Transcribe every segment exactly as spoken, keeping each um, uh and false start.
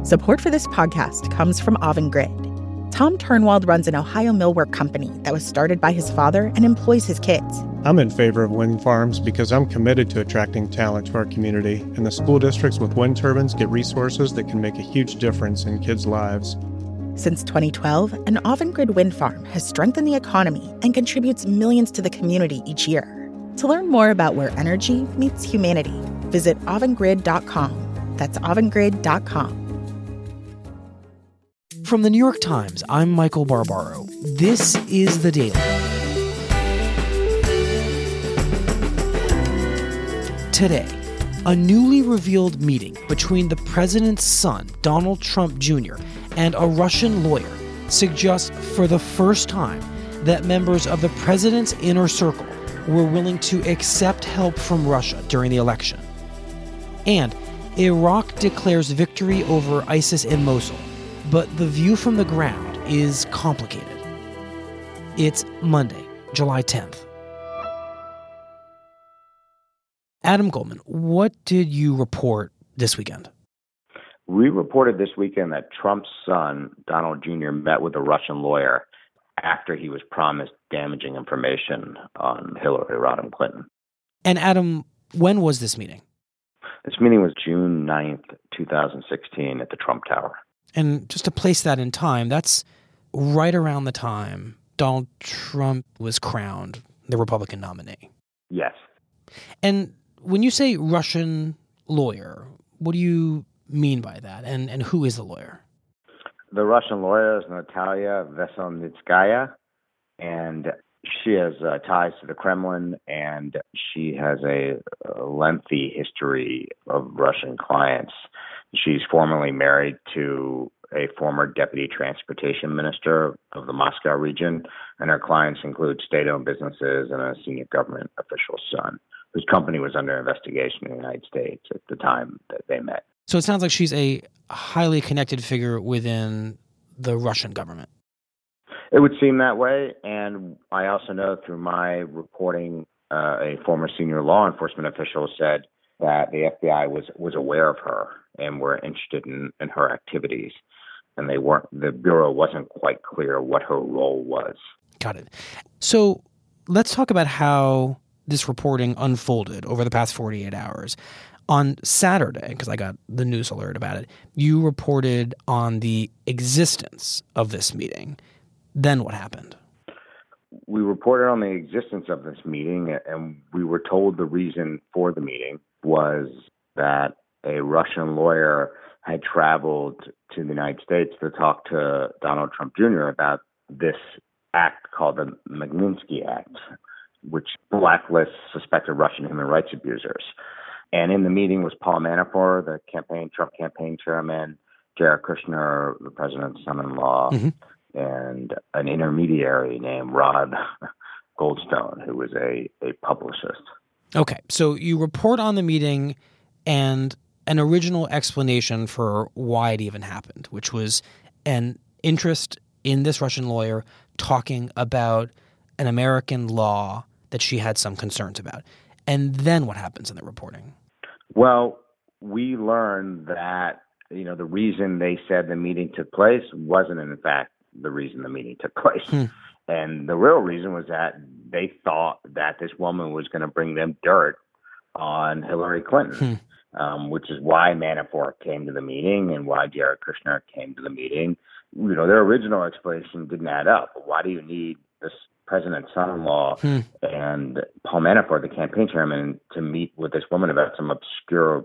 Support for this podcast comes from Avangrid. Tom Turnwald runs an Ohio millwork company that was started by his father and employs his kids. I'm in favor of wind farms because I'm committed to attracting talent to our community, and the school districts with wind turbines get resources that can make a huge difference in kids' lives. Since twenty twelve, an Avangrid wind farm has strengthened the economy and contributes millions to the community each year. To learn more about where energy meets humanity, visit avangrid dot com. That's avangrid dot com. From the New York Times, I'm Michael Barbaro. This is The Daily. Today, a newly revealed meeting between the president's son, Donald Trump Junior, and a Russian lawyer suggests for the first time that members of the president's inner circle were willing to accept help from Russia during the election. And Iraq declares victory over ISIS in Mosul, but the view from the ground is complicated. It's Monday, July tenth. Adam Goldman, what did you report this weekend? We reported this weekend that Trump's son, Donald Junior, met with a Russian lawyer after he was promised damaging information on Hillary Rodham Clinton. And Adam, when was this meeting? This meeting was June ninth, twenty sixteen at the Trump Tower. And just to place that in time, that's right around the time Donald Trump was crowned the Republican nominee. Yes. And when you say Russian lawyer, what do you mean by that? And and who is the lawyer? The Russian lawyer is Natalia Veselnitskaya, and she has uh, ties to the Kremlin, and she has a, a lengthy history of Russian clients. She's formerly married to a former deputy transportation minister of the Moscow region, and her clients include state-owned businesses and a senior government official's son, whose company was under investigation in the United States at the time that they met. So it sounds like she's a highly connected figure within the Russian government. It would seem that way, and I also know through my reporting, uh, a former senior law enforcement official said that the F B I was, was aware of her and were interested in, in her activities, and they weren't. The Bureau wasn't quite clear what her role was. Got it. So let's talk about how this reporting unfolded over the past forty-eight hours. On Saturday, because I got the news alert about it, you reported on the existence of this meeting. Then what happened? We reported on the existence of this meeting, and we were told the reason for the meeting was that a Russian lawyer had traveled to the United States to talk to Donald Trump Junior about this act called the Magnitsky Act, which blacklists suspected Russian human rights abusers. And in the meeting was Paul Manafort, the campaign Trump campaign chairman, Jared Kushner, the president's son-in-law, mm-hmm. and an intermediary named Rod Goldstone, who was a, a publicist. Okay, so you report on the meeting and an original explanation for why it even happened, which was an interest in this Russian lawyer talking about an American law that she had some concerns about. And then what happens in the reporting? Well, we learned that, you know, the reason they said the meeting took place wasn't, in fact, the reason the meeting took place. Hmm. And the real reason was that they thought that this woman was going to bring them dirt on Hillary Clinton, hmm. um, which is why Manafort came to the meeting and why Jared Kushner came to the meeting. You know, their original explanation didn't add up. Why do you need this president's son-in-law hmm. and Paul Manafort, the campaign chairman, to meet with this woman about some obscure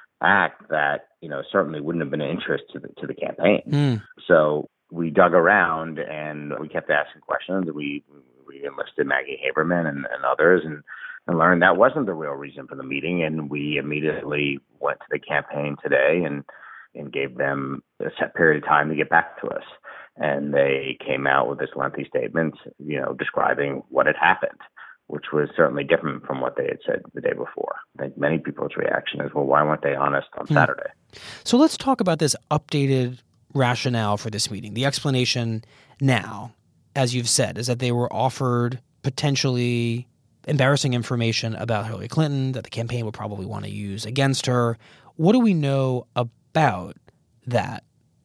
act that, you know, certainly wouldn't have been of interest to the, to the campaign. Hmm. So we dug around and we kept asking questions. We we enlisted Maggie Haberman and, and others and, and learned that wasn't the real reason for the meeting. And we immediately went to the campaign today and, and gave them a set period of time to get back to us. And they came out with this lengthy statement, you know, describing what had happened, which was certainly different from what they had said the day before. I think many people's reaction is, well, why weren't they honest on hmm. Saturday? So let's talk about this updated rationale for this meeting. The explanation now, as you've said, is that they were offered potentially embarrassing information about Hillary Clinton that the campaign would probably want to use against her. What do we know about that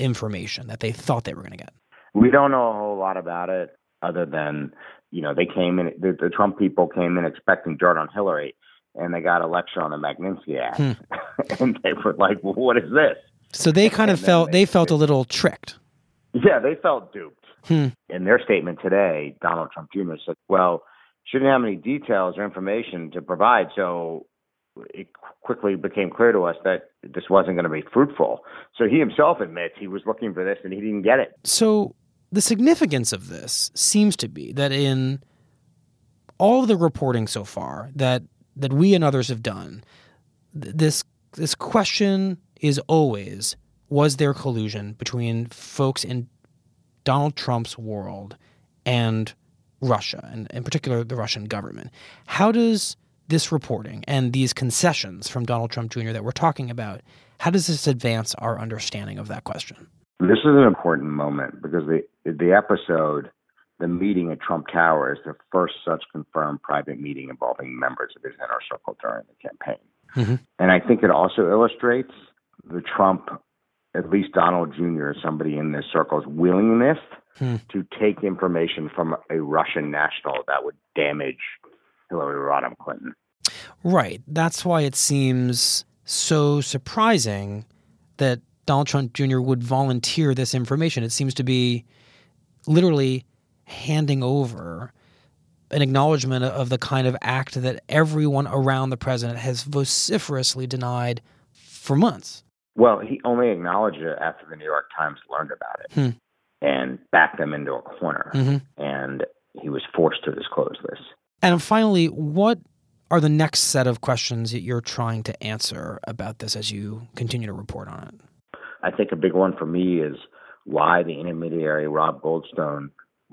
information that they thought they were going to get? We don't know a whole lot about it other than, you know, they came in, the, the Trump people came in expecting dirt on Hillary, and they got a lecture on the Magnitsky Act. Hmm. And they were like, well, what is this? So they kind of felt, they, they felt a little tricked. Yeah, they felt duped. Hmm. In their statement today, Donald Trump Junior said, well, she didn't have any details or information to provide, so it quickly became clear to us that this wasn't going to be fruitful. So he himself admits he was looking for this and he didn't get it. So the significance of this seems to be that in all of the reporting so far that that we and others have done, th- this this question is always, was there collusion between folks in Donald Trump's world and Russia, and in particular the Russian government? How does this reporting and these concessions from Donald Trump Junior that we're talking about, how does this advance our understanding of that question? This is an important moment because the the episode, the meeting at Trump Tower, is the first such confirmed private meeting involving members of his inner circle during the campaign. Mm-hmm. And I think it also illustrates the Trump, at least Donald Junior, somebody in this circle's willingness hmm. to take information from a Russian national that would damage Hillary Rodham Clinton. Right. That's why it seems so surprising that Donald Trump Junior would volunteer this information. It seems to be literally handing over an acknowledgement of the kind of act that everyone around the president has vociferously denied for months. Well, he only acknowledged it after the New York Times learned about it hmm. and backed them into a corner. Mm-hmm. And he was forced to disclose this. And finally, what are the next set of questions that you're trying to answer about this as you continue to report on it? I think a big one for me is why the intermediary Rob Goldstone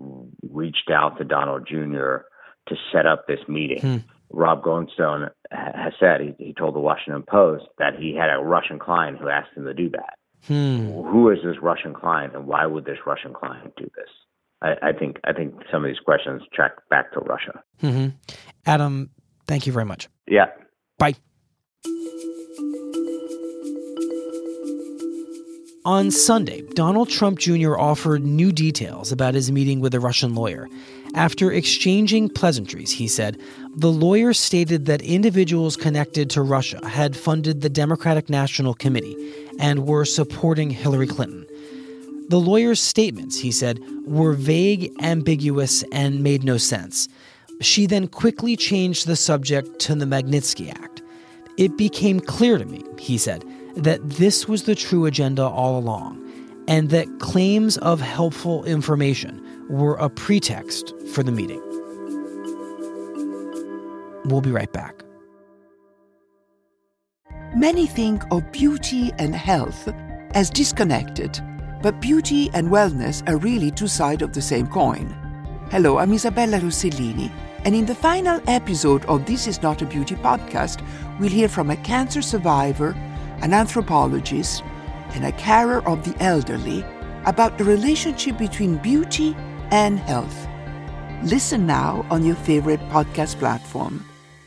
reached out to Donald Junior to set up this meeting. Hmm. Rob Goldstone has said, he, he told the Washington Post that he had a Russian client who asked him to do that. Hmm. Who is this Russian client, and why would this Russian client do this? I, I think I think some of these questions track back to Russia. Mm-hmm. Adam, thank you very much. Yeah. Bye. On Sunday, Donald Trump Junior offered new details about his meeting with a Russian lawyer. After exchanging pleasantries, he said, the lawyer stated that individuals connected to Russia had funded the Democratic National Committee and were supporting Hillary Clinton. The lawyer's statements, he said, were vague, ambiguous, and made no sense. She then quickly changed the subject to the Magnitsky Act. It became clear to me, he said, that this was the true agenda all along, and that claims of helpful information were a pretext for the meeting. We'll be right back. Many think of beauty and health as disconnected, but beauty and wellness are really two sides of the same coin. Hello, I'm Isabella Rossellini, and in the final episode of This Is Not a Beauty podcast, we'll hear from a cancer survivor, an anthropologist, and a carer of the elderly about the relationship between beauty and health. Listen now on your favorite podcast platform.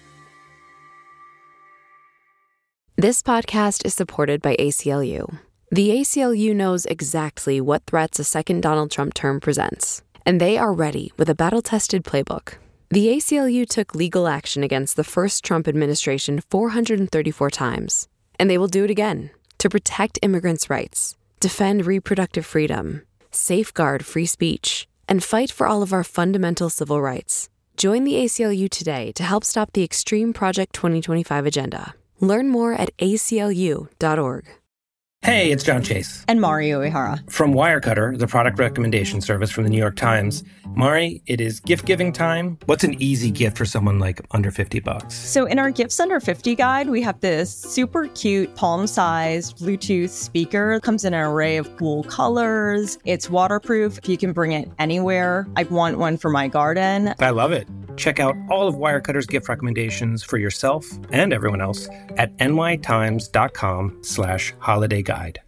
This podcast is supported by A C L U. The A C L U knows exactly what threats a second Donald Trump term presents, and they are ready with a battle-tested playbook. The A C L U took legal action against the first Trump administration four hundred thirty-four times, and they will do it again to protect immigrants' rights, defend reproductive freedom, safeguard free speech, and fight for all of our fundamental civil rights. Join the A C L U today to help stop the Extreme Project twenty twenty-five agenda. Learn more at A C L U dot org. Hey, it's John Chase. And Mari Uehara. From Wirecutter, the product recommendation service from the New York Times. Mari, it is gift-giving time. What's an easy gift for someone like under fifty bucks? So in our Gifts Under fifty guide, we have this super cute palm-sized Bluetooth speaker. It comes in an array of cool colors. It's waterproof. You can bring it anywhere. I want one for my garden. I love it. Check out all of Wirecutter's gift recommendations for yourself and everyone else at nytimes.com slash holiday guide.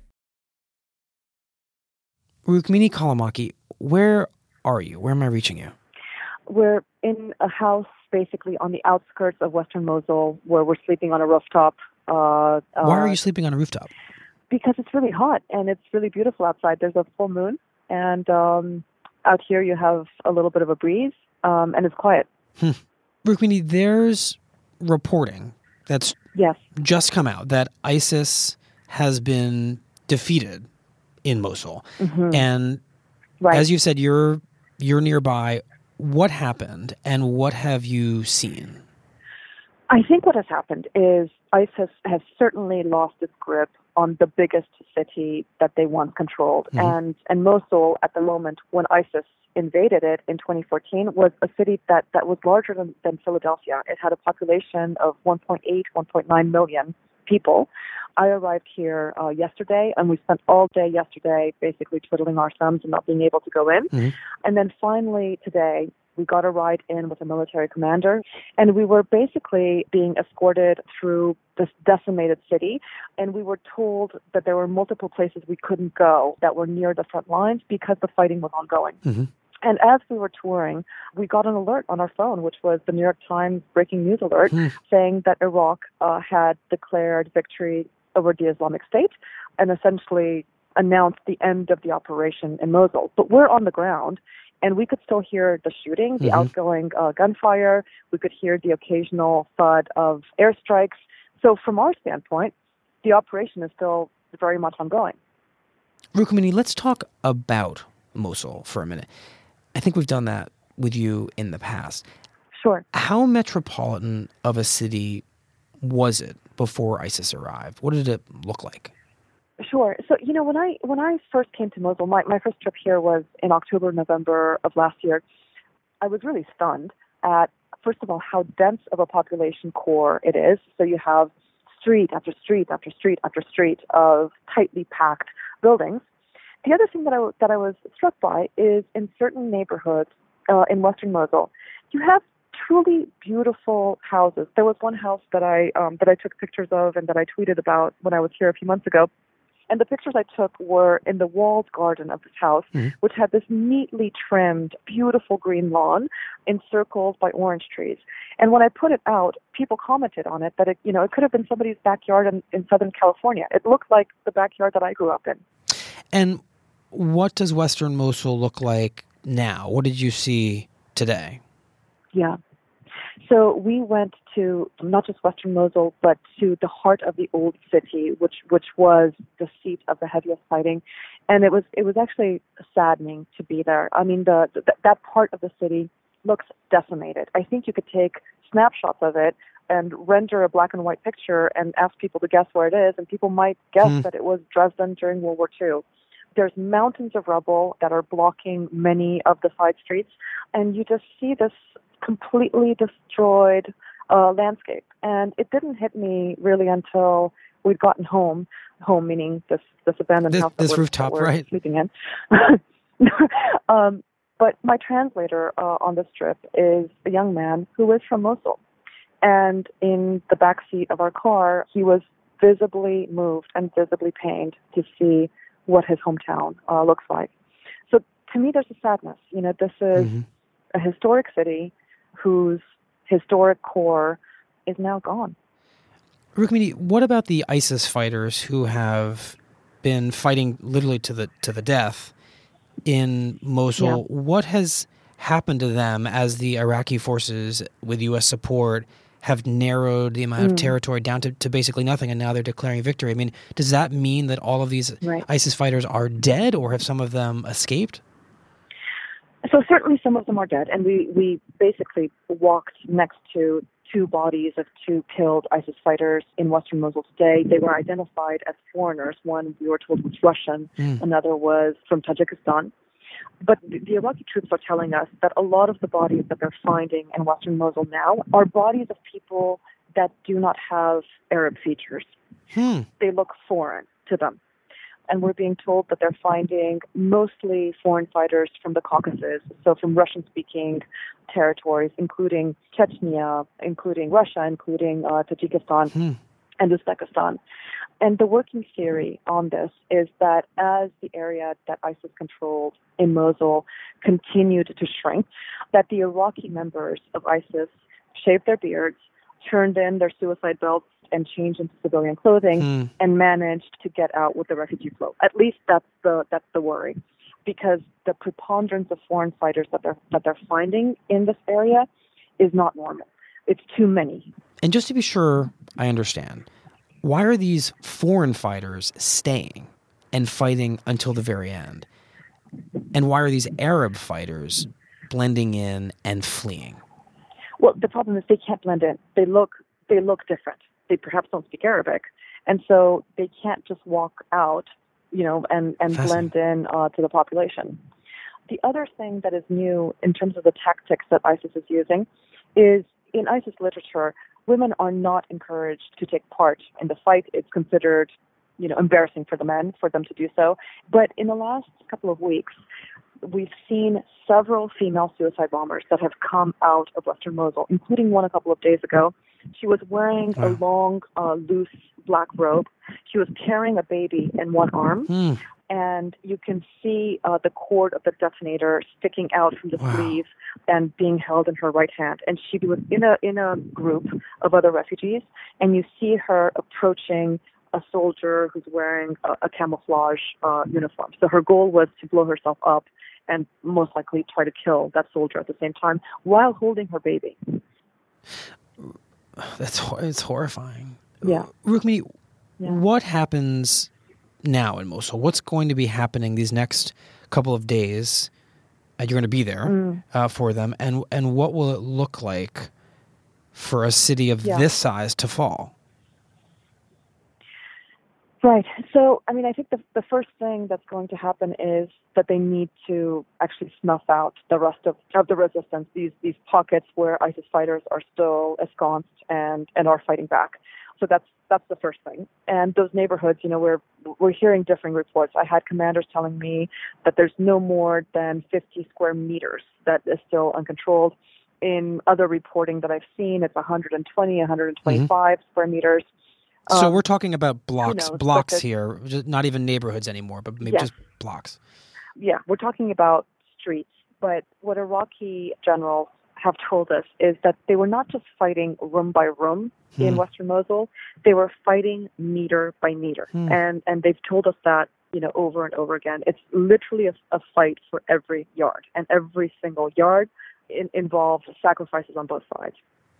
Rukmini Callimachi, where are you? Where am I reaching you? We're in a house basically on the outskirts of Western Mosul where we're sleeping on a rooftop. Uh, Why are you sleeping on a rooftop? because it's really hot and it's really beautiful outside. There's a full moon, and um, out here you have a little bit of a breeze, um, and it's quiet. Hmm. Rukmini, there's reporting that's yes. just come out that ISIS has been defeated in Mosul. Mm-hmm. And right. as you said, you're you're nearby. What happened and what have you seen? I think what has happened is ISIS has certainly lost its grip on the biggest city that they once controlled. Mm-hmm. And, and Mosul, at the moment, when ISIS invaded it in twenty fourteen, was a city that, that was larger than, than Philadelphia. It had a population of one point eight, one point nine million people. I arrived here uh, yesterday, and we spent all day yesterday basically twiddling our thumbs and not being able to go in. Mm-hmm. And then finally today, we got a ride in with a military commander, and we were basically being escorted through this decimated city, and we were told that there were multiple places we couldn't go that were near the front lines because the fighting was ongoing. Mm-hmm. And as we were touring, we got an alert on our phone, which was the New York Times breaking news alert, mm. saying that Iraq uh, had declared victory over the Islamic State and essentially announced the end of the operation in Mosul. But we're on the ground, and we could still hear the shooting, the mm-hmm. outgoing uh, gunfire. We could hear the occasional thud of airstrikes. So from our standpoint, the operation is still very much ongoing. Rukmini, let's talk about Mosul for a minute. I think we've done that with you in the past. Sure. How metropolitan of a city was it before ISIS arrived? What did it look like? Sure. So, you know, when I when I first came to Mosul, my, my first trip here was in October, November of last year. I was really stunned at, first of all, how dense of a population core it is. So you have street after street after street after street of tightly packed buildings. The other thing that I, that I was struck by is in certain neighborhoods uh, in western Mosul, you have truly beautiful houses. There was one house that I um, that I took pictures of and that I tweeted about when I was here a few months ago. And the pictures I took were in the walled garden of this house, mm-hmm. which had this neatly trimmed, beautiful green lawn encircled by orange trees. And when I put it out, people commented on it that it, you know, it could have been somebody's backyard in, in Southern California. It looked like the backyard that I grew up in. And what does Western Mosul look like now? What did you see today? Yeah. So we went to not just Western Mosul, but to the heart of the old city, which which was the seat of the heaviest fighting, and it was it was actually saddening to be there. I mean, the, the that part of the city looks decimated. I think you could take snapshots of it and render a black and white picture and ask people to guess where it is, and people might guess mm. that it was Dresden during World War Two. There's mountains of rubble that are blocking many of the side streets, and you just see this completely destroyed uh, landscape. And it didn't hit me really until we'd gotten home, home meaning this, this abandoned this, house this that we're, rooftop, that we're right. sleeping in. um, but my translator uh, on this trip is a young man who is from Mosul. And in the back seat of our car, he was visibly moved and visibly pained to see what his hometown uh, looks like. So to me, there's a sadness. You know, this is mm-hmm. a historic city whose historic core is now gone. Rukmini, what about the ISIS fighters who have been fighting literally to the to the death in Mosul? Yeah. What has happened to them as the Iraqi forces, with U S support, have narrowed the amount mm. of territory down to, to basically nothing, and now they're declaring victory? I mean, does that mean that all of these right. ISIS fighters are dead, or have some of them escaped? So certainly some of them are dead, and we, we basically walked next to two bodies of two killed ISIS fighters in western Mosul today. They were identified as foreigners. One, we were told, was Russian. Mm. Another was from Tajikistan. But the, the Iraqi troops are telling us that a lot of the bodies that they're finding in western Mosul now are bodies of people that do not have Arab features. Hmm. They look foreign to them. And we're being told that they're finding mostly foreign fighters from the Caucasus, so from Russian-speaking territories, including Chechnya, including Russia, including uh, Tajikistan hmm. and Uzbekistan. And the working theory on this is that as the area that ISIS controlled in Mosul continued to shrink, that the Iraqi members of ISIS shaved their beards, turned in their suicide belts, and change into civilian clothing Hmm. and managed to get out with the refugee flow. At least that's the that's the worry, because the preponderance of foreign fighters that they're that they're finding in this area is not normal. It's too many. And just to be sure I understand, why are these foreign fighters staying and fighting until the very end? And why are these Arab fighters blending in and fleeing? Well, the problem is they can't blend in. They look they look different. They perhaps don't speak Arabic, and so they can't just walk out, you know, and, and blend in uh, to the population. The other thing that is new in terms of the tactics that ISIS is using is in ISIS literature, women are not encouraged to take part in the fight. It's considered, you know, embarrassing for the men for them to do so. But in the last couple of weeks, we've seen several female suicide bombers that have come out of Western Mosul, including one a couple of days ago. She was wearing a long, uh, loose black robe. She was carrying a baby in one arm. Hmm. And you can see uh, the cord of the detonator sticking out from the Wow. sleeve and being held in her right hand. And she was in a in a group of other refugees, and you see her approaching a soldier who's wearing a, a camouflage uh, uniform. So her goal was to blow herself up and most likely try to kill that soldier at the same time while holding her baby. That's it's horrifying. Yeah. Rukmini, Yeah. what happens now in Mosul? What's going to be happening these next couple of days? Uh, you're going to be there Mm. uh, for them, and and what will it look like for a city of Yeah. this size to fall? Right. So, I mean, I think the the first thing that's going to happen is that they need to actually snuff out the rest of, of the resistance, these these pockets where ISIS fighters are still ensconced and, and are fighting back. So that's that's the first thing. And those neighborhoods, you know, we're we're hearing differing reports. I had commanders telling me that there's no more than fifty square meters that is still uncontrolled. In other reporting that I've seen, it's one hundred twenty, one hundred twenty-five mm-hmm. square meters. So Um, we're talking about blocks, knows, blocks but the- here, just not even neighborhoods anymore, but maybe Yes. just blocks. Yeah, we're talking about streets. But what Iraqi generals have told us is that they were not just fighting room by room in Hmm. Western Mosul, they were fighting meter by meter. Hmm. And and they've told us that, you know, over and over again. It's literally a, a fight for every yard, and every single yard in, involves sacrifices on both sides.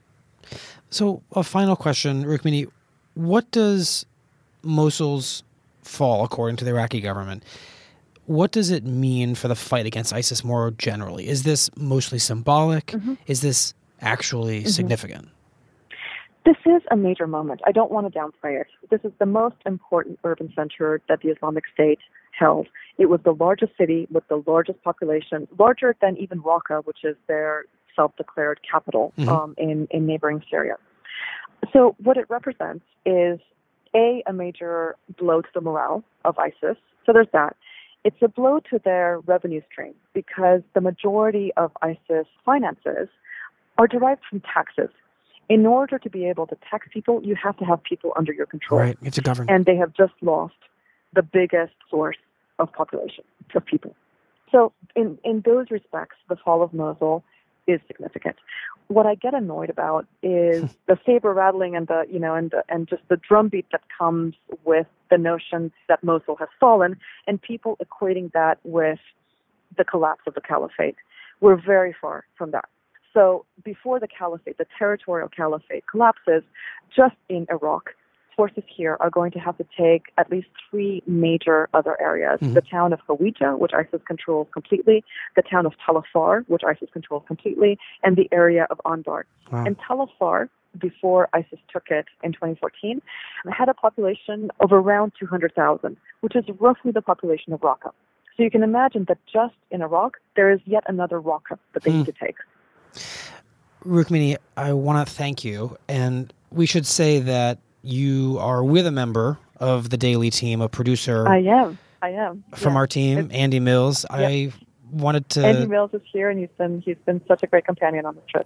So a final question, Rukmini, what does Mosul's fall, according to the Iraqi government, what does it mean for the fight against ISIS more generally? Is this mostly symbolic? Mm-hmm. Is this actually Mm-hmm. significant? This is a major moment. I don't want to downplay it. This is the most important urban center that the Islamic State held. It was the largest city with the largest population, larger than even Raqqa, which is their self-declared capital Mhm. um, in, in neighboring Syria. So what it represents is, A, a major blow to the morale of ISIS. So there's that. It's a blow to their revenue stream because the majority of ISIS finances are derived from taxes. In order to be able to tax people, you have to have people under your control. Right, you have to govern. And they have just lost the biggest source of population, of people. So in, in those respects, the fall of Mosul is significant. What I get annoyed about is the saber rattling and the, you know, and the, and just the drumbeat that comes with the notion that Mosul has fallen, and people equating that with the collapse of the caliphate. We're very far from that. So before the caliphate, the territorial caliphate collapses, just in Iraq, forces here are going to have to take at least three major other areas. Mhm. The town of Hawija, which ISIS controls completely, the town of Tal Afar, which ISIS controls completely, and the area of Anbar. Wow. And Tal Afar, before ISIS took it in twenty fourteen, had a population of around two hundred thousand, which is roughly the population of Raqqa. So you can imagine that just in Iraq, there is yet another Raqqa that they Hmm. need to take. Rukmini, I want to thank you, and we should say that you are with a member of the Daily team, a producer I am. I am. from Yeah. our team, It's- Andy Mills. I wanted to, Andy Mills is here, and he's been he's been such a great companion on this trip.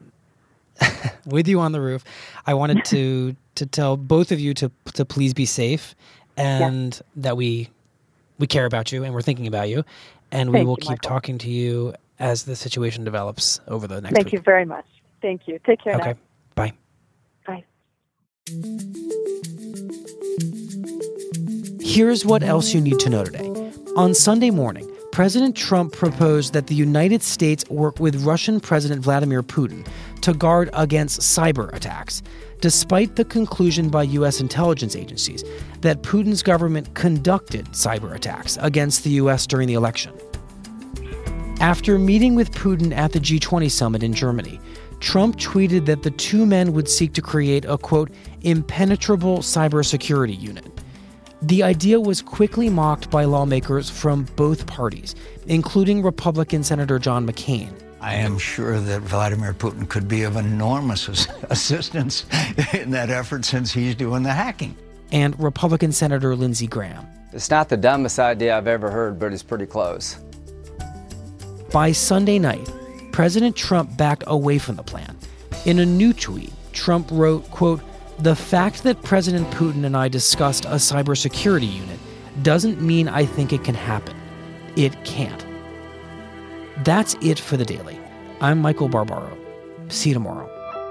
with you on the roof, I wanted to to tell both of you to to please be safe, and that we we care about you and we're thinking about you, and we Thank will you, keep Michael. talking to you as the situation develops over the next Thank week. you very much. Thank you. Take care Okay, now. bye. Bye. Here's what else you need to know today. On Sunday morning, President Trump proposed that the United States work with Russian President Vladimir Putin to guard against cyber attacks, despite the conclusion by U S intelligence agencies that Putin's government conducted cyber attacks against the U S during the election. After meeting with Putin at the G twenty summit in Germany, Trump tweeted that the two men would seek to create a, quote, impenetrable cybersecurity unit. The idea was quickly mocked by lawmakers from both parties, including Republican Senator John McCain. I am sure that Vladimir Putin could be of enormous assistance in that effort since he's doing the hacking. And Republican Senator Lindsey Graham. It's not the dumbest idea I've ever heard, but it's pretty close. By Sunday night, President Trump backed away from the plan. In a new tweet, Trump wrote, quote, "The fact that President Putin and I discussed a cybersecurity unit doesn't mean I think it can happen. It can't." That's it for the Daily. I'm Michael Barbaro. See you tomorrow.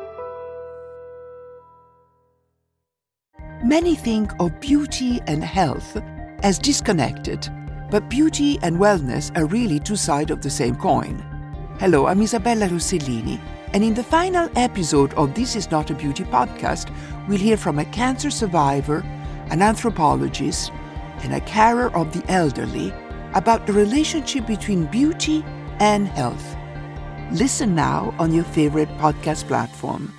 Many think of beauty and health as disconnected, but beauty and wellness are really two sides of the same coin. Hello, I'm Isabella Rossellini, and in the final episode of This Is Not a Beauty podcast, we'll hear from a cancer survivor, an anthropologist, and a carer of the elderly about the relationship between beauty and health. Listen now on your favorite podcast platform.